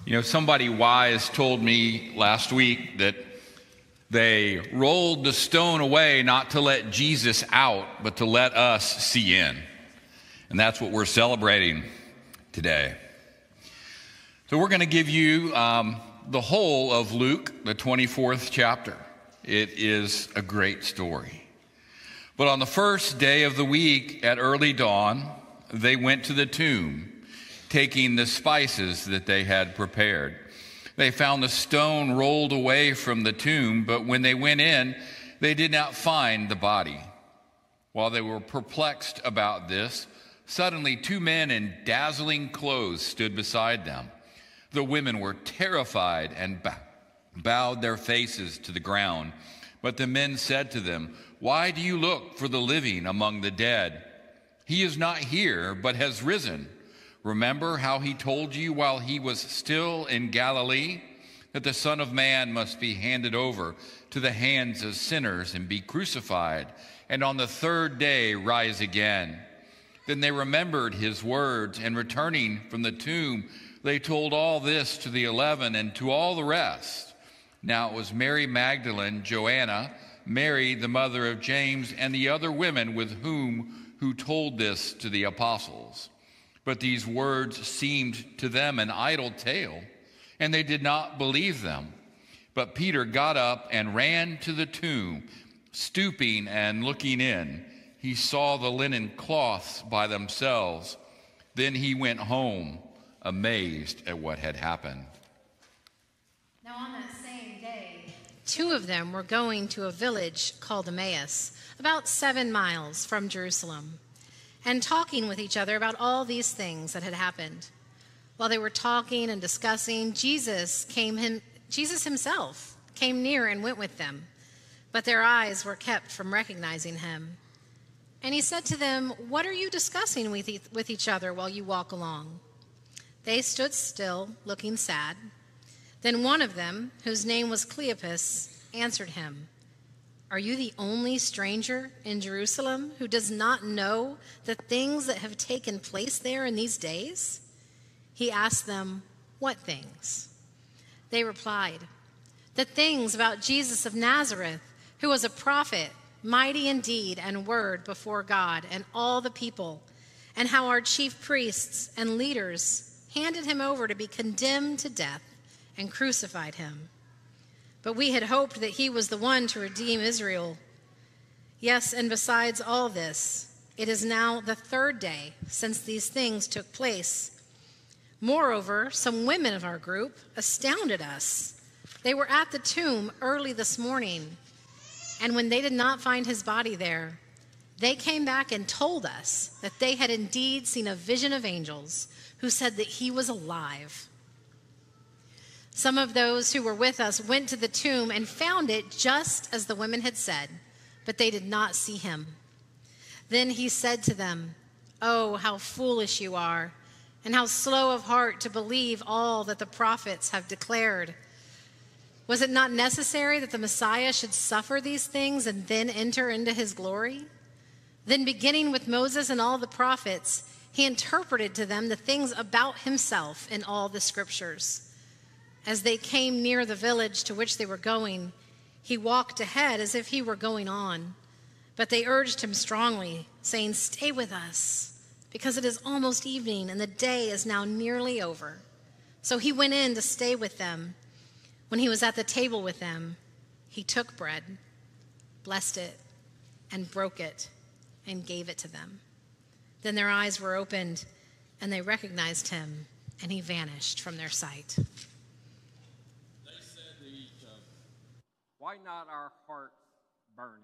You know, somebody wise told me last week that they rolled the stone away not to let Jesus out, but to let us see in. And that's what we're celebrating today. So we're going to give you the whole of Luke, the 24th chapter. It is a great story. But on the first day of the week at early dawn, they went to the tomb, taking the spices that they had prepared. They found the stone rolled away from the tomb, but when they went in, they did not find the body. While they were perplexed about this, suddenly 2 men in dazzling clothes stood beside them. The women were terrified and bowed their faces to the ground. But the men said to them, "Why do you look for the living among the dead? He is not here, but has risen. Remember how he told you while he was still in Galilee that the Son of Man must be handed over to the hands of sinners and be crucified, and on the third day rise again." Then they remembered his words, and returning from the tomb, they told all this to the 11 and to all the rest. Now it was Mary Magdalene, Joanna, Mary the mother of James, and the other women with who told this to the apostles. But these words seemed to them an idle tale, and they did not believe them. But Peter got up and ran to the tomb. Stooping and looking in, he saw the linen cloths by themselves. Then he went home, amazed at what had happened. Now on that same day, 2 of them were going to a village called Emmaus, about 7 miles from Jerusalem, and talking with each other about all these things that had happened. While they were talking and discussing, Jesus himself came near and went with them, but their eyes were kept from recognizing him. And he said to them, "What are you discussing with each other while you walk along?" They stood still, looking sad. Then one of them, whose name was Cleopas, answered him, "Are you the only stranger in Jerusalem who does not know the things that have taken place there in these days?" He asked them, "What things?" They replied, "The things about Jesus of Nazareth, who was a prophet, mighty in deed and word before God and all the people, and how our chief priests and leaders handed him over to be condemned to death and crucified him. But we had hoped that he was the one to redeem Israel. Yes, and besides all this, it is now the 3rd day since these things took place. Moreover, some women of our group astounded us. They were at the tomb early this morning, and when they did not find his body there, they came back and told us that they had indeed seen a vision of angels who said that he was alive. Some of those who were with us went to the tomb and found it just as the women had said, but they did not see him. Then he said to them, "Oh, how foolish you are, and how slow of heart to believe all that the prophets have declared. Was it not necessary that the Messiah should suffer these things and then enter into his glory?" Then beginning with Moses and all the prophets, he interpreted to them the things about himself in all the scriptures. As they came near the village to which they were going, he walked ahead as if he were going on. But they urged him strongly, saying, "Stay with us, because it is almost evening and the day is now nearly over." So he went in to stay with them. When he was at the table with them, he took bread, blessed it, and broke it, and gave it to them. Then their eyes were opened, and they recognized him, and he vanished from their sight. They said to each other, "Why not our hearts burning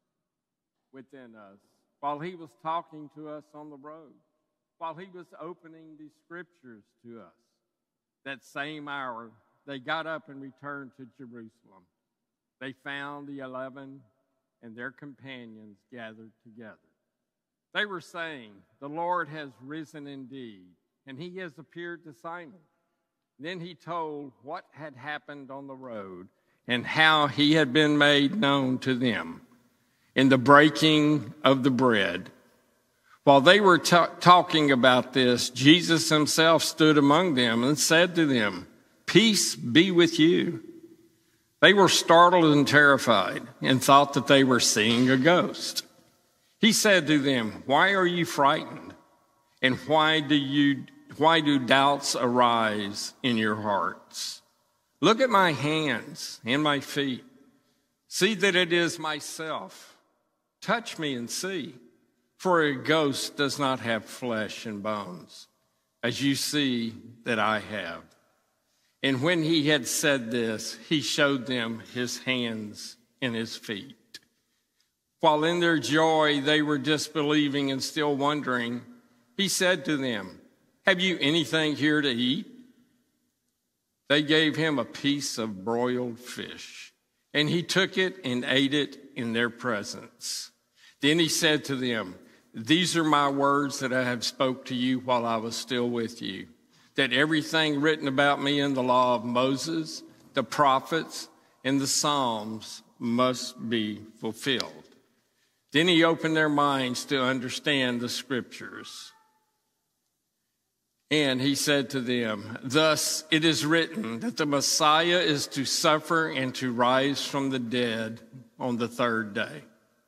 within us while he was talking to us on the road, while he was opening the scriptures to us?" That same hour, they got up and returned to Jerusalem. They found the 11 and their companions gathered together. They were saying, "The Lord has risen indeed, and he has appeared to Simon." Then he told what had happened on the road and how he had been made known to them in the breaking of the bread. While they were talking about this, Jesus himself stood among them and said to them, Peace be with you." They were startled and terrified and thought that they were seeing a ghost. He said to them, "Why are you frightened? And why do doubts arise in your hearts? Look at my hands and my feet. See that it is myself. Touch me and see. For a ghost does not have flesh and bones, as you see that I have." And when he had said this, he showed them his hands and his feet. While in their joy they were disbelieving and still wondering, he said to them, "Have you anything here to eat?" They gave him a piece of broiled fish, and he took it and ate it in their presence. Then he said to them, "These are my words that I have spoke to you while I was still with you, that everything written about me in the law of Moses, the prophets, and the Psalms must be fulfilled." Then he opened their minds to understand the scriptures. And he said to them, "Thus it is written that the Messiah is to suffer and to rise from the dead on the third day.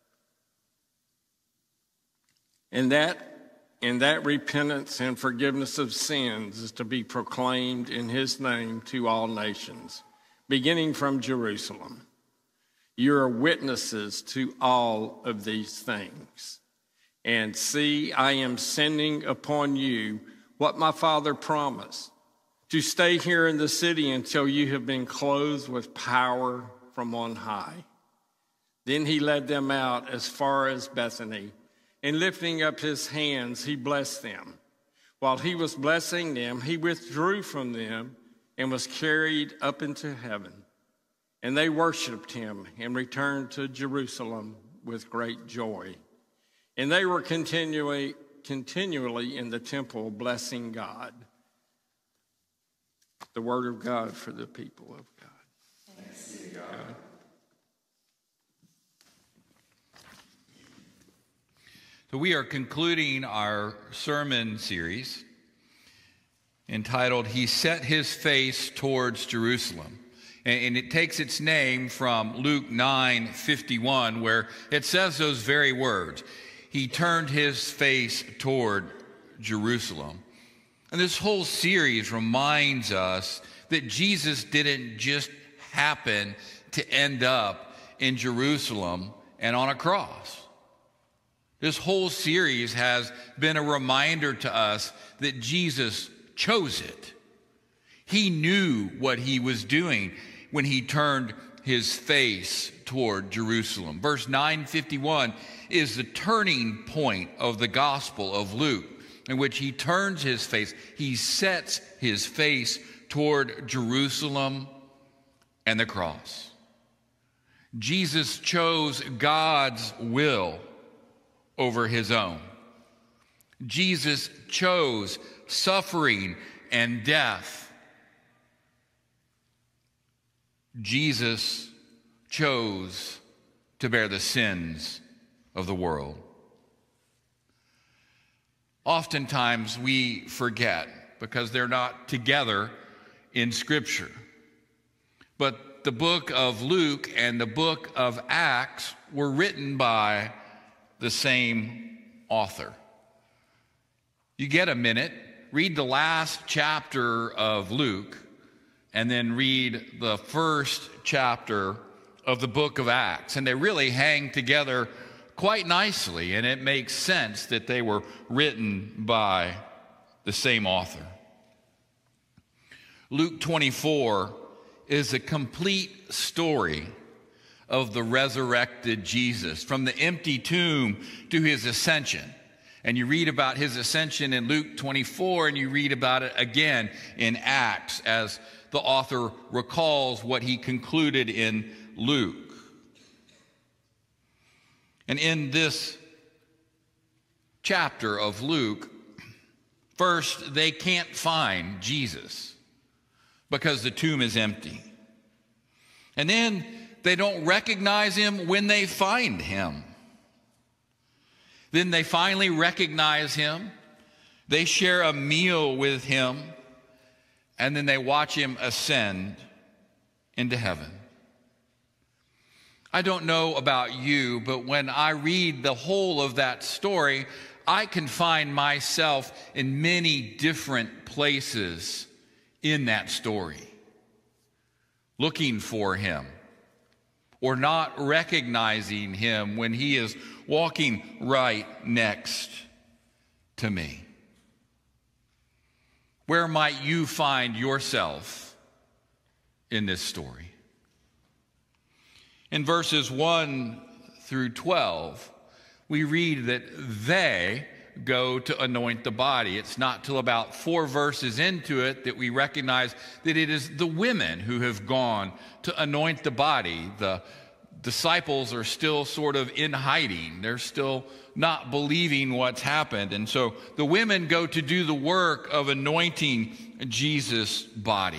And that repentance and forgiveness of sins is to be proclaimed in his name to all nations, beginning from Jerusalem. You are witnesses to all of these things. And see, I am sending upon you what my Father promised, to stay here in the city until you have been clothed with power from on high." Then he led them out as far as Bethany, and lifting up his hands, he blessed them. While he was blessing them, he withdrew from them and was carried up into heaven. And they worshiped him and returned to Jerusalem with great joy. And they were continually in the temple blessing God. The word of God for the people of God. Thanks be to God. So we are concluding our sermon series entitled, "He Set His Face Towards Jerusalem." And it takes its name from Luke 9:51, where it says those very words. He turned his face toward Jerusalem. And this whole series reminds us that Jesus didn't just happen to end up in Jerusalem and on a cross. This whole series has been a reminder to us that Jesus chose it. He knew what he was doing when he turned his face toward Jerusalem. Verse 9:51 is the turning point of the Gospel of Luke, in which he turns his face, he sets his face toward Jerusalem and the cross. Jesus chose God's will over his own. Jesus chose suffering and death. Jesus chose to bear the sins of the world. Oftentimes we forget because they're not together in Scripture. But the book of Luke and the book of Acts were written by the same author. You get a minute, read the last chapter of Luke, and then read the first chapter of the book of Acts. And they really hang together quite nicely, and it makes sense that they were written by the same author. Luke 24 is a complete story of the resurrected Jesus, from the empty tomb to his ascension. And you read about his ascension in Luke 24, and you read about it again in Acts as the author recalls what he concluded in Luke. And in this chapter of Luke, first, they can't find Jesus because the tomb is empty. And then they don't recognize him when they find him. Then they finally recognize him. They share a meal with him. and then they watch him ascend into heaven. I don't know about you, but when I read the whole of that story, I can find myself in many different places in that story, looking for him or not recognizing him when he is walking right next to me. Where might you find yourself in this story? In verses 1 through 12, we read that they go to anoint the body. It's not till about 4 verses into it that we recognize that it is the women who have gone to anoint the body. The disciples are still sort of in hiding. They're still not believing what's happened. And so the women go to do the work of anointing Jesus' body.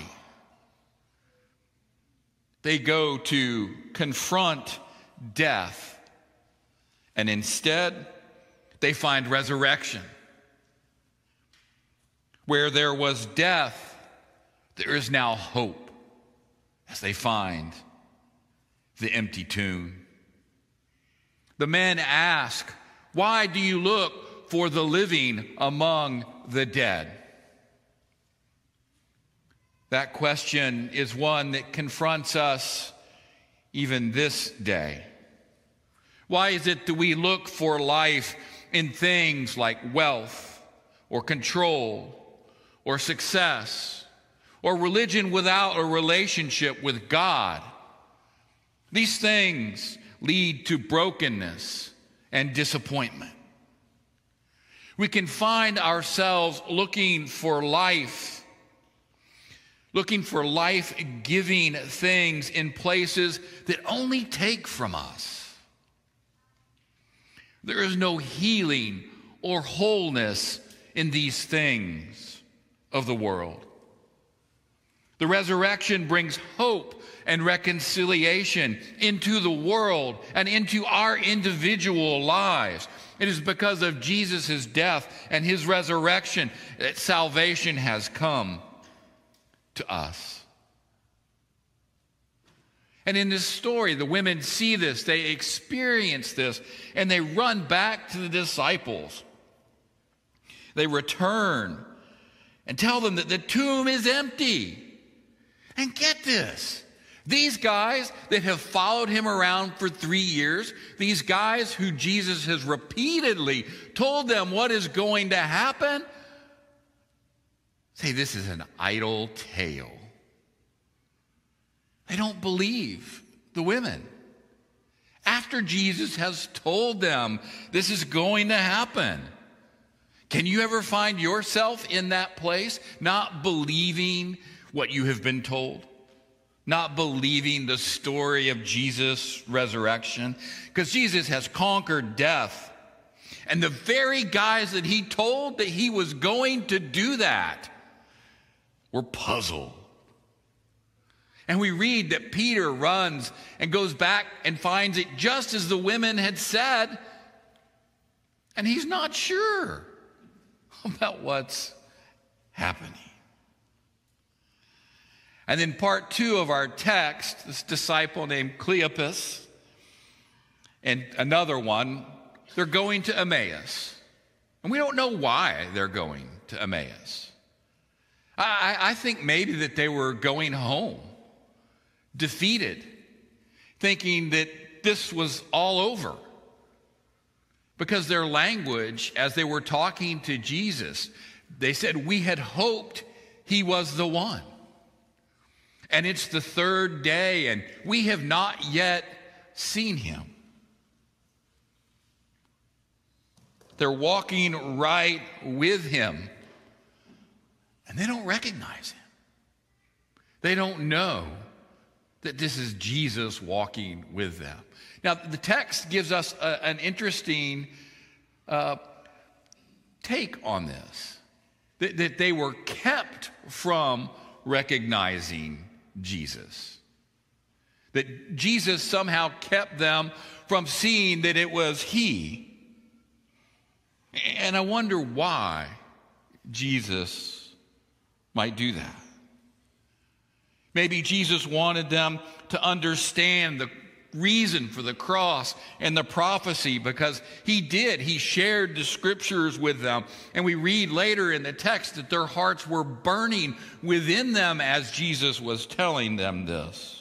They go to confront death, and instead they find resurrection. Where there was death, there is now hope as they find the empty tomb. The men ask, "Why do you look for the living among the dead?" That question is one that confronts us even this day. Why is it that we look for life in things like wealth or control or success or religion without a relationship with God? These things lead to brokenness and disappointment. We can find ourselves looking for life-giving things in places that only take from us. There is no healing or wholeness in these things of the world. The resurrection brings hope and reconciliation into the world and into our individual lives. It is because of Jesus' death and his resurrection that salvation has come to us. And in this story, the women see this, they experience this, and they run back to the disciples. They return and tell them that the tomb is empty. And get this, these guys that have followed him around for 3 years, these guys who Jesus has repeatedly told them what is going to happen, say this is an idle tale. They don't believe the women. After Jesus has told them this is going to happen, can you ever find yourself in that place, not believing what you have been told? Not believing the story of Jesus' resurrection? Because Jesus has conquered death. And the very guys that he told that he was going to do that were puzzled. And we read that Peter runs and goes back and finds it just as the women had said. And he's not sure about what's happening. And then part 2 of our text, this disciple named Cleopas and another one, they're going to Emmaus. And we don't know why they're going to Emmaus. I think maybe that they were going home, defeated, thinking that this was all over. Because their language, as they were talking to Jesus, they said, "We had hoped he was the one. And it's the 3rd day, and we have not yet seen him." They're walking right with him, and they don't recognize him. They don't know that this is Jesus walking with them. Now, the text gives us an interesting take on this, that they were kept from recognizing Jesus. That Jesus somehow kept them from seeing that it was he. And I wonder why Jesus might do that. Maybe Jesus wanted them to understand the reason for the cross and the prophecy, because he did. He shared the scriptures with them. And we read later in the text that their hearts were burning within them as Jesus was telling them this.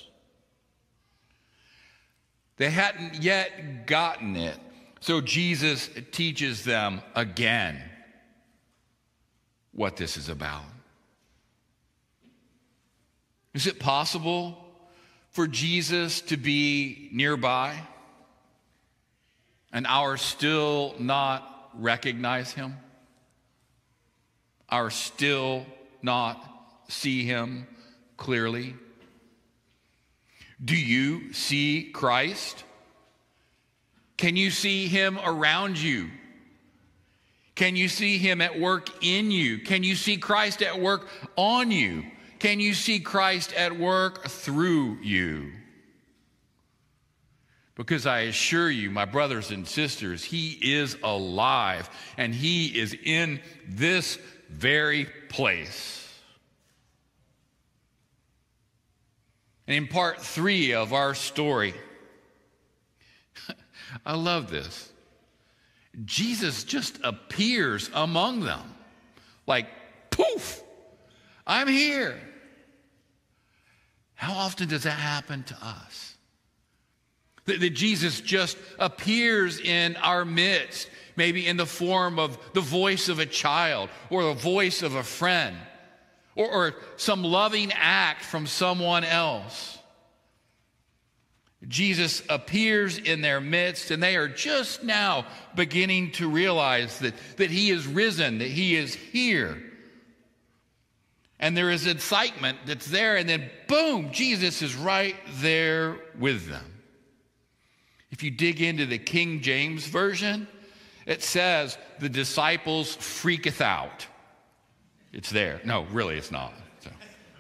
They hadn't yet gotten it. So Jesus teaches them again what this is about. Is it possible for Jesus to be nearby and our still not recognize him? Our still not see him clearly? Do you see Christ? Can you see him around you? Can you see him at work in you? Can you see Christ at work on you? Can you see Christ at work through you? Because I assure you, my brothers and sisters, he is alive and he is in this very place. And in part 3 of our story, I love this. Jesus just appears among them like, poof, I'm here. How often does that happen to us? That Jesus just appears in our midst, maybe in the form of the voice of a child or the voice of a friend or some loving act from someone else. Jesus appears in their midst, and they are just now beginning to realize that he is risen, that he is here. And there is excitement that's there, and then boom, Jesus is right there with them. If you dig into the King James Version, it says the disciples freaketh out. It's there. No, really, it's not. So.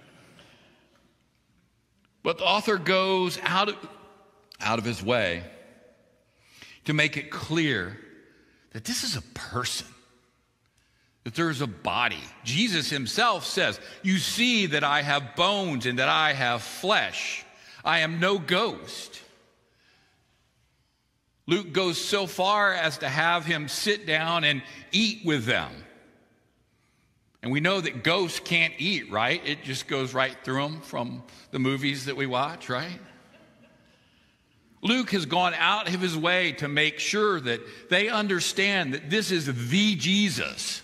But the author goes out of his way to make it clear that this is a person, that there is a body. Jesus himself says, you see that I have bones and that I have flesh. I am no ghost. Luke goes so far as to have him sit down and eat with them. And we know that ghosts can't eat, right? It just goes right through them from the movies that we watch, right? Luke has gone out of his way to make sure that they understand that this is the Jesus.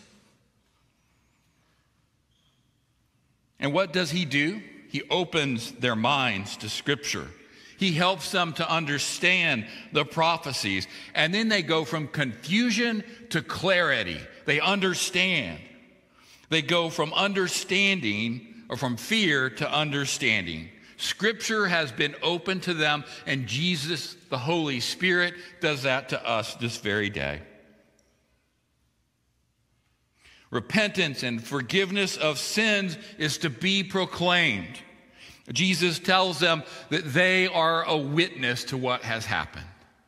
And what does he do? He opens their minds to Scripture. He helps them to understand the prophecies. And then they go from confusion to clarity. They understand. They go from understanding, or from fear to understanding. Scripture has been opened to them, and Jesus, the Holy Spirit, does that to us this very day. Repentance and forgiveness of sins is to be proclaimed. Jesus tells them that they are a witness to what has happened.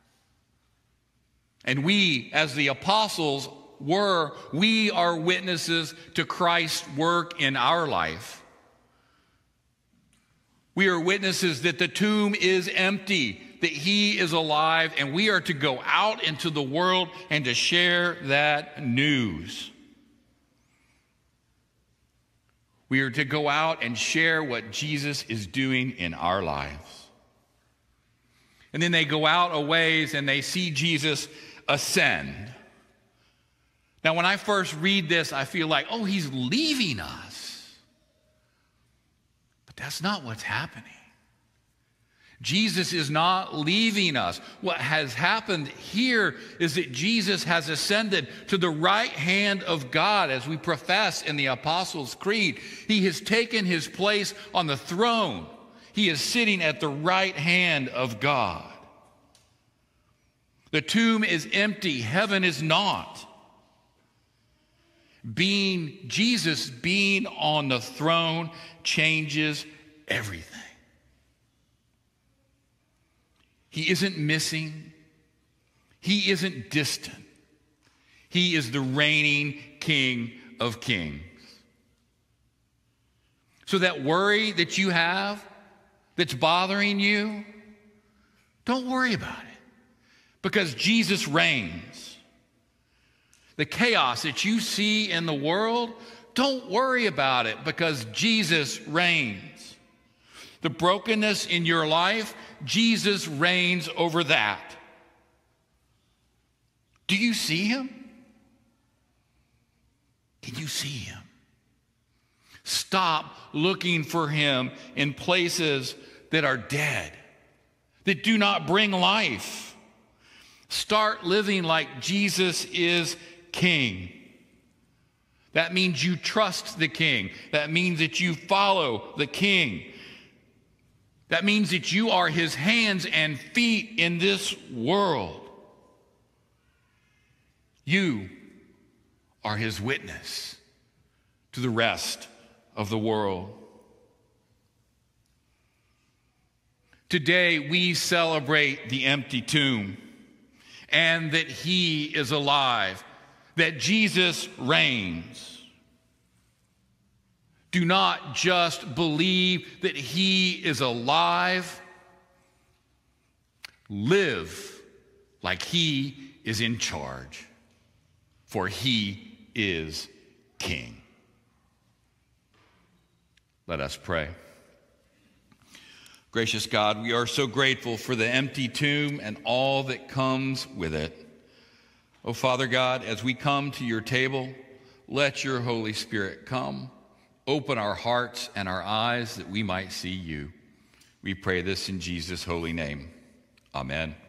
And we, as the apostles we are witnesses to Christ's work in our life. We are witnesses that the tomb is empty, that he is alive, and we are to go out into the world and to share that news. We are to go out and share what Jesus is doing in our lives. And then they go out a ways and they see Jesus ascend. Now, when I first read this, I feel like, oh, he's leaving us. But that's not what's happening. Jesus is not leaving us. What has happened here is that Jesus has ascended to the right hand of God, as we profess in the Apostles' Creed. He has taken his place on the throne. He is sitting at the right hand of God. The tomb is empty. Heaven is not. Jesus being on the throne changes everything. He isn't missing. He isn't distant. He is the reigning King of Kings. So that worry that you have that's bothering you, don't worry about it, because Jesus reigns. The chaos that you see in the world, don't worry about it, because Jesus reigns. The brokenness in your life, Jesus reigns over that. Do you see him? Can you see him? Stop looking for him in places that are dead, that do not bring life. Start living like Jesus is King. That means you trust the King. That means that you follow the King. That means that you are his hands and feet in this world. You are his witness to the rest of the world. Today we celebrate the empty tomb and that he is alive, that Jesus reigns. Do not just believe that he is alive. Live like he is in charge, for he is King. Let us pray. Gracious God, we are so grateful for the empty tomb and all that comes with it. Oh, Father God, as we come to your table, let your Holy Spirit come. Open our hearts and our eyes that we might see you. We pray this in Jesus' holy name. Amen.